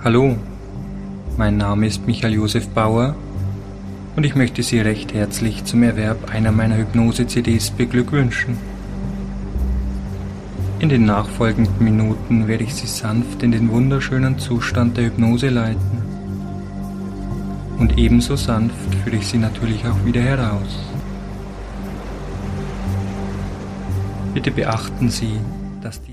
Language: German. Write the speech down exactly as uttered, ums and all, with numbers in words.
Hallo, mein Name ist Michael Josef Bauer und ich möchte Sie recht herzlich zum Erwerb einer meiner Hypnose-C Ds beglückwünschen. In den nachfolgenden Minuten werde ich Sie sanft in den wunderschönen Zustand der Hypnose leiten. Und ebenso sanft führe ich Sie natürlich auch wieder heraus. Bitte beachten Sie, dass die